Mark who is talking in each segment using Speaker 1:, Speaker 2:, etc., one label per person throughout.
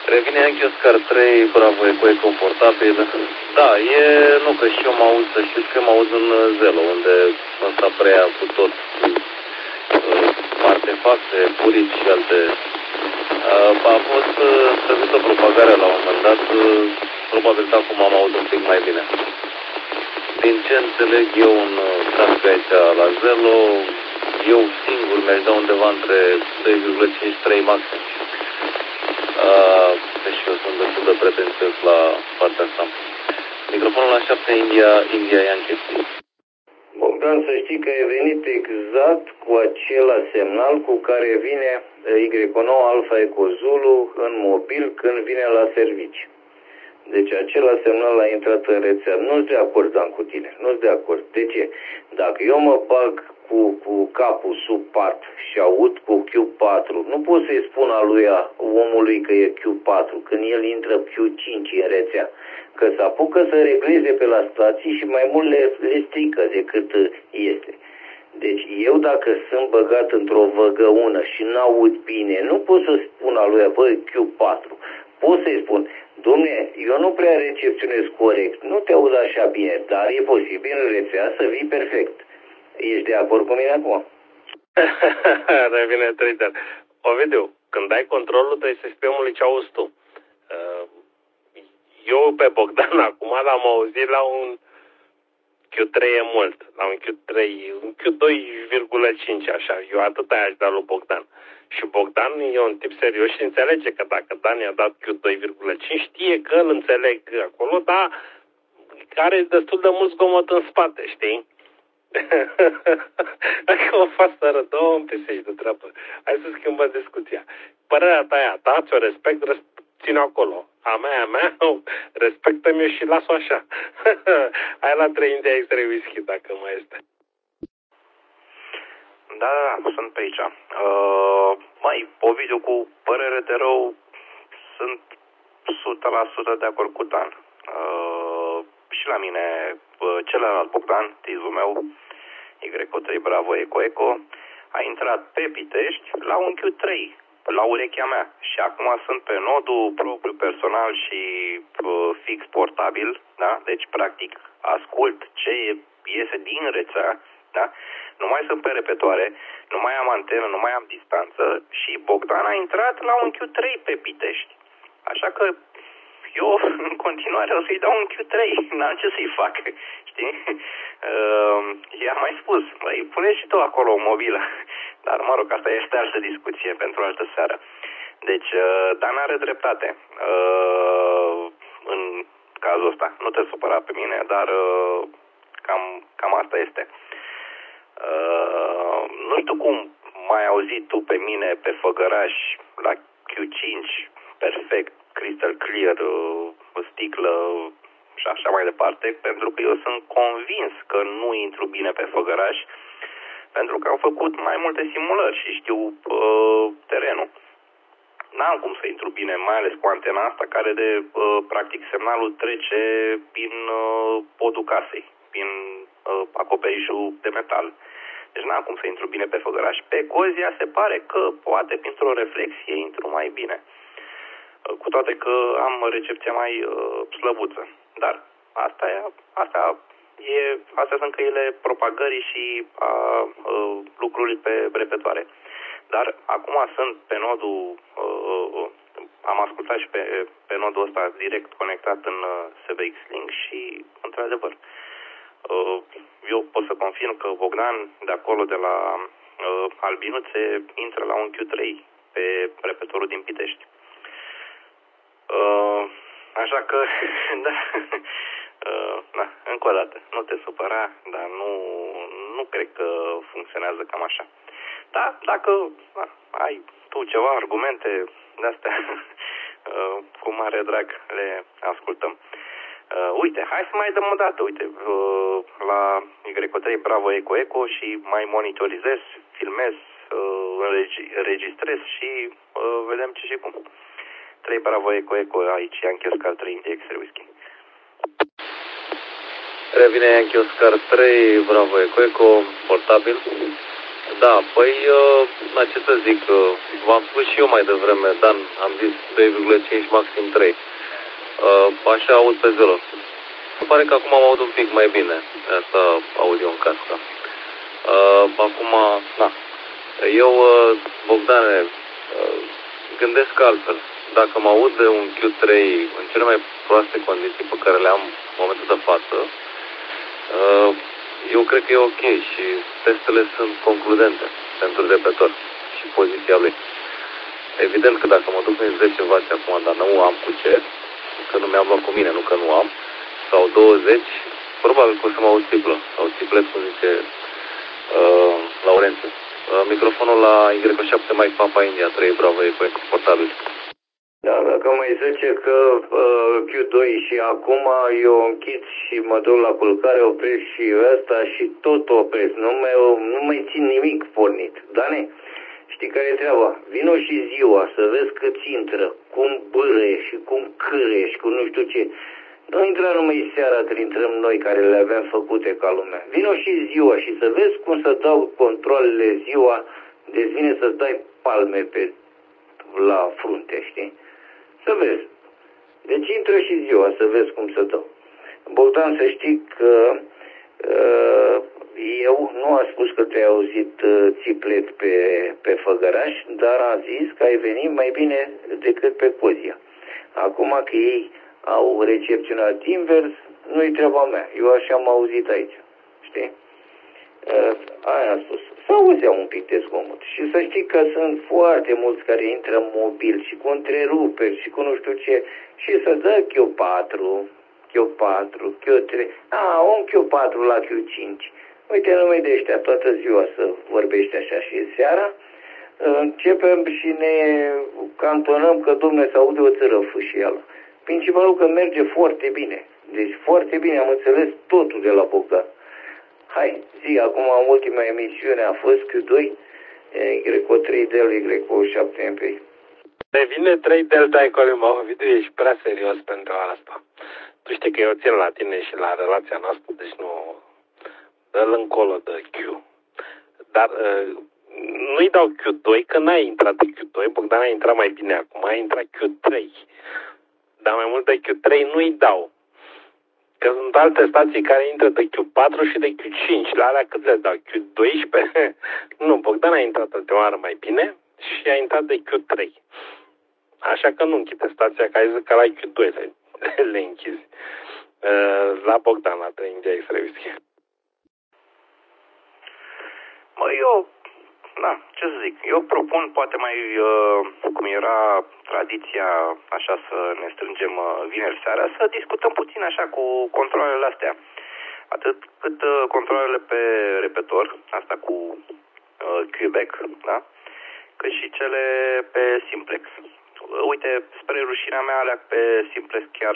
Speaker 1: Revine Yankee Oscar 3, bravo, e confortabil. Da, nu că și eu mă aud, să știți că mă aud în Zelo, unde ăsta preia cu tot artefacte, purici și alte. A fost servită propagarea la un moment dat, probabil că acum am aud un pic mai bine. Din ce înțeleg eu în trafic aici la Zelo, eu singur mi-aș da undeva între 2,5-3 maxim. Deci eu sunt destul de pretențios la partea asta. Microfonul la 7, India Yankee.
Speaker 2: Bogdan, să știi că ai venit exact cu acela semnal cu care vine Y9 Alfa Eco Zulu în mobil când vine la servici. Deci acela semnal a intrat în rețea. Nu-s de acord, Dan, cu tine. Nu-s de acord. De ce? Dacă eu mă bag cu capul sub pat și aud cu Q4, nu pot să-i spun omului că e Q4 când el intră Q5 în rețea. Că se apucă să regleze pe la stații și mai mult le strică decât este. Deci eu dacă sunt băgat într-o văgăună și n-aud bine, nu pot să spun băi, Q4. Pot să-i spun, dom'le, eu nu prea recepționez corect, nu te aud așa bine, dar e posibil în rețea să vii perfect. Ești de acord cu mine acum?
Speaker 3: Revine trader. Ovidiu, când ai controlul trebuie să spui omului ce auzi tu. Eu pe Bogdan acum l-am auzit la un Q3 e mult, la un Q3, un Q2,5 așa, eu atât aș da lui Bogdan. Și Bogdan e un tip serios și înțelege că dacă Dan i-a dat Q2,5, știe că îl înțeleg acolo, dar are destul de mult zgomot în spate, știi? Dacă o fac să arăt, îmi pisici de treabă. Hai să schimbăm discuția. Părerea ta e a ta, ți-o respect, ține acolo. A mea, respectă-mi și las-o așa. Hai la 3 India X3 whisky, dacă mai este.
Speaker 4: Da, sunt pe aici. Mai, Ovidiu, cu părere de rău, sunt 100% de acord cu Dan. Și la mine, celălalt Bogdan, tizul meu, Y3 Bravo Eco, a intrat pe Pitești la un Q3, la urechea mea. Și acum sunt pe nodul propriu personal și fix portabil, da? Deci, practic, ascult ce iese din rețea, da? Nu mai sunt pe repetoare, nu mai am antenă, nu mai am distanță și Bogdan a intrat la un Q3 pe Pitești. Așa că eu în continuare o să-i dau un Q3, n-am ce să-i fac, știi? I-am mai spus, băi, pune și tu acolo o mobilă, dar mă rog, asta este altă discuție pentru altă seară. Deci, Dan are dreptate în cazul ăsta, nu te supăra pe mine, dar cam asta este. Nu știu cum m-ai auzit tu pe mine pe Făgăraș la Q5, perfect, crystal clear, sticlă și așa mai departe, pentru că eu sunt convins că nu intru bine pe Făgăraș, pentru că am făcut mai multe simulări și știu terenul. N-am cum să intru bine, mai ales cu antena asta care practic semnalul trece prin podul casei, prin acoperișul de metal. Deci n-am cum să intru bine pe Făgăraș. Pe Cozia se pare că poate printr-o reflexie intru mai bine. Cu toate că am recepția mai slăbuță. Dar astea sunt căile propagării și lucrurile pe repetoare. Dar acum sunt pe nodul, am ascultat și pe nodul ăsta direct conectat în SBX Link și într-adevăr eu pot să confirm că Bogdan de acolo de la Albinuțe intră la un Q3 pe repetorul din Pitești. Așa că da, încă o dată, nu te supăra, dar nu cred că funcționează cam așa. Da, dacă ai tu ceva argumente de-astea, cu mare drag le ascultăm. Uite, hai să mai dăm o dată, uite, la Y3 Bravo Eco și mai monitorizez, filmez, înregistrez și vedem ce și cum. 3 Bravo Eco aici, Yankee Oscar 3 India X3 whisky.
Speaker 1: Revine Yankee Oscar 3, Bravo Eco, portabil. Da, păi, ce să zic, v-am spus și eu mai devreme, Dan, am zis 2,5, maxim 3. Așa aud pe zero. Se pare că acum am aud un pic mai bine, asta aud eu în casca. Acum, na, eu, Bogdane, gândesc altfel. Dacă mă aud de un Q3 în cele mai proaste condiții pe care le am în momentul de față, eu cred că e ok și testele sunt concludente pentru repetor și poziția lui. Evident că dacă mă duc în 10 W acum, dar nu am cu ce, că nu mi-am luat cu mine, nu că nu am, sau 20, probabil că o să mă aud triplă, sau triplet, cum zice Laurențiu. Microfonul la Y7 Mike Papa India 3, Bravo, e confortabil.
Speaker 2: Da, dacă mai zice că Q2 și acum eu închid și mă duc la culcare, opresc și ăsta și tot opresc. Nu mai țin nimic pornit. Dane, știi care e treaba? Vino și ziua să vezi câți intră, cum bârăie și cum cârăie și cum nu știu ce. Nu intra numai seara când intrăm noi care le avem făcute ca lumea. Vino și ziua și să vezi cum să dau controlele ziua, deci vine să-ți dai palme la frunte, știi? Să vezi. Deci intră și ziua să vezi cum să dau. Bogdan, să știi că eu nu am spus că te-ai auzit țiplet pe Făgăraș, dar am zis că ai venit mai bine decât pe Cozia. Acum că ei au recepționat invers, nu-i treaba mea. Eu așa am auzit aici. Știi? Aia am spus. S-auzea un pic de zgomot. Și să știi că sunt foarte mulți care intră mobil și cu întreruperi și cu nu știu ce. Și să dă Q4, Q3. Un Q4 la Q5. Uite, numai de ăștia toată ziua să vorbești așa și seara. Începem și ne cantonăm că Dumnezeu se aude o țără fâșială. Principalul că merge foarte bine. Deci foarte bine, am înțeles totul de la Bogdan. Hai, zi, acum ultima emisiune a fost Q2, Y3 del, Y7 MP.
Speaker 3: Devine 3 delta ecolimă, Ovidiu, ești prea serios pentru asta. Tu știi că eu țin la tine și la relația noastră, deci nu... Dă-l încolo de Q. Dar nu-i dau Q2, că n-ai intrat de Q2, Bogdan a intrat mai bine acum, a intrat Q3. Dar mai mult de Q3 nu-i dau. Că sunt alte stații care intră de Q4 și de Q5. La alea cât le dau? Q12? Nu, Bogdan a intrat o oară mai bine și a intrat de Q3. Așa că nu închide stația, că ai zis că la Q2 le închizi. La Bogdan, la India X-Revisi.
Speaker 4: Mă, eu, ce să zic, eu propun poate mai, cum era tradiția, așa să ne strângem vineri seara, să discutăm puțin așa cu controlele astea. Atât cât controlele pe repetor, asta cu Quebec, da? Cât și cele pe Simplex. Uite, spre rușinea mea, alea pe Simplex chiar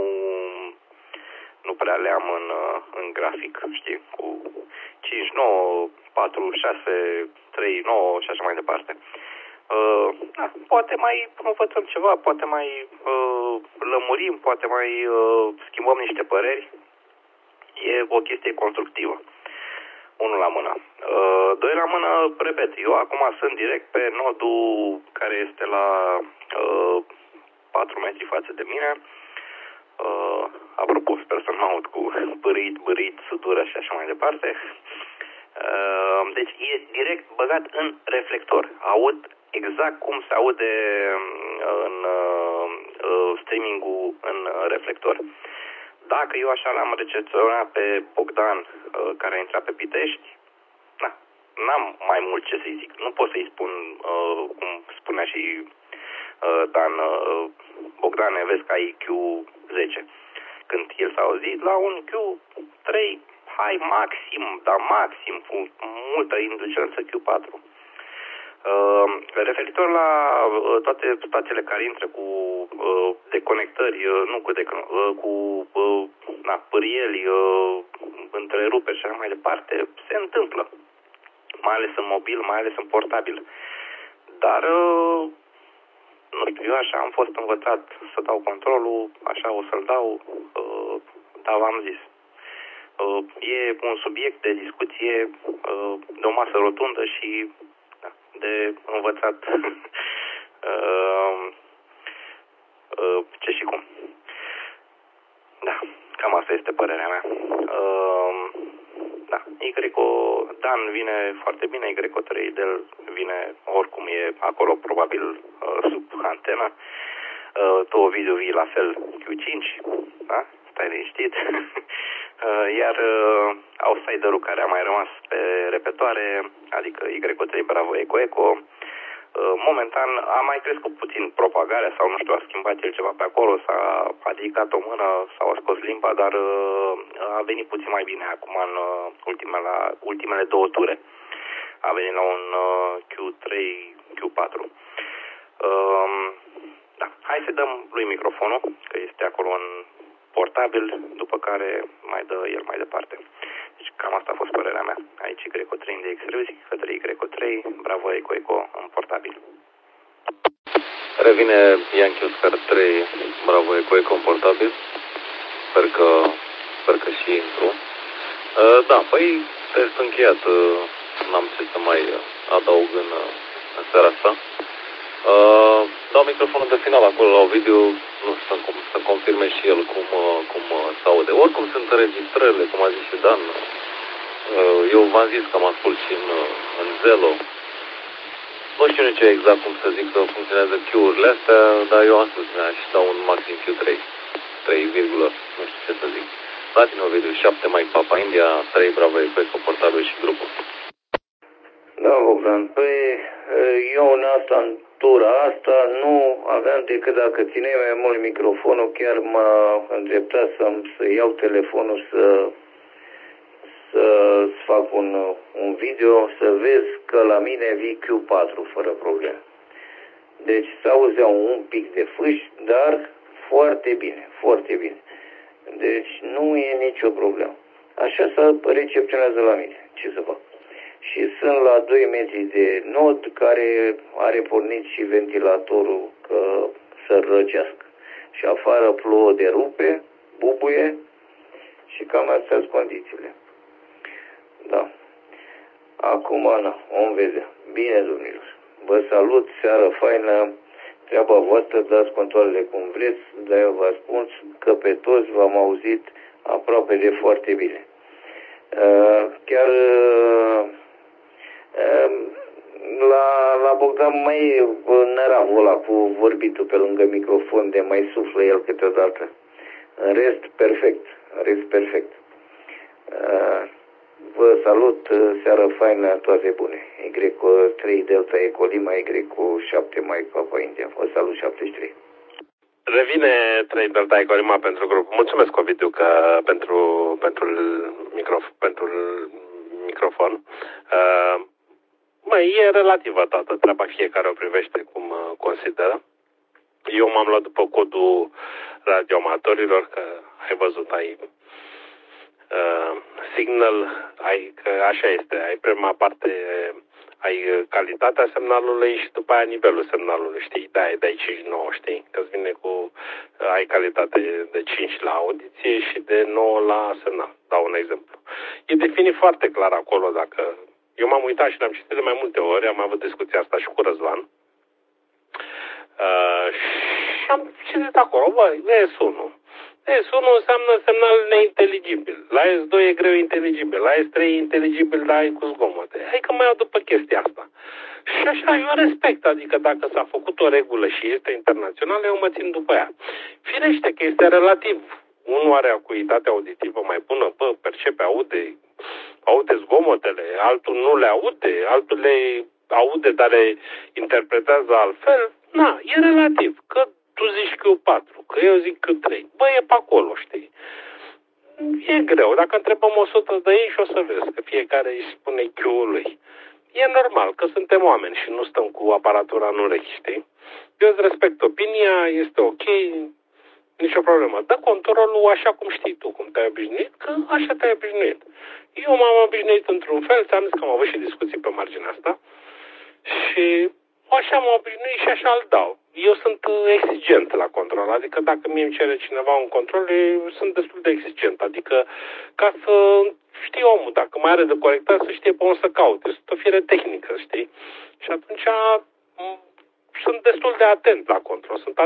Speaker 4: nu prea le am în grafic, știi, cu 5, 9, 4, 6, 3, 9 și așa mai departe. Poate mai învățăm ceva, poate mai lămurim, poate mai schimbăm niște păreri. E o chestie constructivă. Unul la mână. Doi la mână, repet, eu acum sunt direct pe nodul care este la 4 metri față de mine. Apropo, sper să nu aud cu bărit, sudură și așa mai departe. Deci e direct băgat în reflector. Aud exact cum se aude în streaming-ul în reflector. Dacă eu așa l-am recepționat pe Bogdan, care a intrat pe Pitești, n-am mai mult ce să-i zic. Nu pot să-i spun, cum spunea și Dan, Bogdane, vezi că ai Q10. Când el s-a auzit, la un Q3, hai maxim, dar maxim, cu multă indulgență Q4. Referitor la toate stațiile care intră cu deconectări, nu cu pârieli, întreruperi și așa mai departe, se întâmplă. Mai ales în mobil, mai ales în portabil. Dar, nu știu, eu așa am fost învățat să dau controlul, așa o să-l dau, dar v-am zis. E un subiect de discuție, de o masă rotundă și de învățat ce și cum. Da, cam asta este părerea mea. Da, Dan vine foarte bine, Y3 Del vine oricum e acolo probabil sub antena. Tu, Ovidiu, vii la fel Q5, da? Stai liniștit. Iar outsiderul care a mai rămas pe repetoare, adică Y3 Bravo Eco Eco, momentan a mai crescut puțin propagarea sau nu știu, a schimbat el ceva pe acolo, s-a adicat o mână sau a scos limba, dar a venit puțin mai bine acum în ultimele două ture. A venit la un Q3, Q4. Da. Hai să dăm lui microfonul, că este acolo în portabil, după care mai dă el mai departe. Deci cam asta a fost părerea mea. Aici Y3 de X-Reuzi, către Y3, Bravo Eco Eco în portabil.
Speaker 1: Revine Yankee Oscar 3, Bravo Eco Eco în portabil. Sper că și intru. Da, păi test încheiat. N-am ce să mai adaug în seara asta. Dau microfonul de final acolo la Ovidiu, nu știu, să confirme și el cum s-aude. Oricum sunt înregistrările, cum a zis și Dan. Eu v-am zis că mă ascult și în Zelo. Nu știu nici exact cum să zic că funcționează Q-urile astea, dar eu am spus și dau un maxim Q3, 3, nu știu ce să zic. Dați-mi Ovidiu, 7 Mike Papa India, 3 Bravo Eco portabil și grupul.
Speaker 2: Da, Bogdan, păi eu în tura asta nu aveam decât dacă țineai mai mult microfonul, chiar m-a îndreptat să iau telefonul să-ți fac un video, să vezi că la mine vii Q4 fără probleme. Deci s-auzea un pic de fâși, dar foarte bine, foarte bine. Deci nu e nicio problemă. Așa se recepționează la mine, ce să fac. Și sunt la 2 metri de nod care are pornit și ventilatorul că să răcească. Și afară plouă de rupe, bubuie și cam astea sunt condițiile. Da. Acum, vom vedea. Bine, domnilor. Vă salut, seară faină, treaba voastră, dați controlele cum vreți, dar eu vă spun că pe toți v-am auzit aproape de foarte bine. Chiar la Bogdan mai e năravul ăla cu vorbitul pe lângă microfon de mai suflă el câteodată. În rest, perfect. Vă salut, seară faină, toate bune. Y3 Delta Eco Lima, Y7 Mike Papa India. Vă salut, 73.
Speaker 3: Revine 3 Delta Eco Lima pentru grup. Mulțumesc, Ovidiu, că pentru microfon. E relativă toată treaba, fiecare o privește cum consideră. Eu m-am luat după codul radioamatorilor, că ai văzut, ai signal, că așa este, ai prima parte, ai calitatea semnalului și după aia nivelul semnalului, știi, de-aia dai 5-9, știi, că-ți vine ai calitate de 5 la audiție și de 9 la semnal, dau un exemplu. E definit foarte clar acolo, dacă eu m-am uitat și l-am citit de mai multe ori, am avut discuția asta și cu Răzvan. Și am citit acolo, S1. S1 înseamnă semnal neinteligibil. La S2 e greu inteligibil. La S3 e inteligibil, dar ai cu zgomote. Hai că mai iau după chestia asta. Și așa, eu respect. Adică dacă s-a făcut o regulă și este internațională, eu mă țin după ea. Firește că este relativ. Unul are acuitate auditivă mai bună, percepe, aude zgomotele, altul nu le aude, altul le aude, dar le interpretează altfel. E relativ. Că tu zici Q4, că eu zic Q3. E pe acolo, știi? E greu. Dacă întrebăm 100 de ei și o să vezi că fiecare își spune Q-ul lui. E normal că suntem oameni și nu stăm cu aparatura în urechi, știi? Eu îți respect opinia, este ok, nicio problemă. Dă controlul așa cum știi tu, cum te-ai obișnuit, că așa te-ai obișnuit. Eu m-am obișnuit într-un fel, ți-am zis că am avut și discuții pe marginea asta și așa m-am obișnuit și așa îl dau. eu sunt exigent la control, adică dacă mie îmi cere cineva un control, eu sunt destul de exigent, adică ca să știe omul, dacă mai are de corectat, să știe pe unde să caute, sunt o fire tehnică, știi? Și atunci sunt destul de atent la control, sunt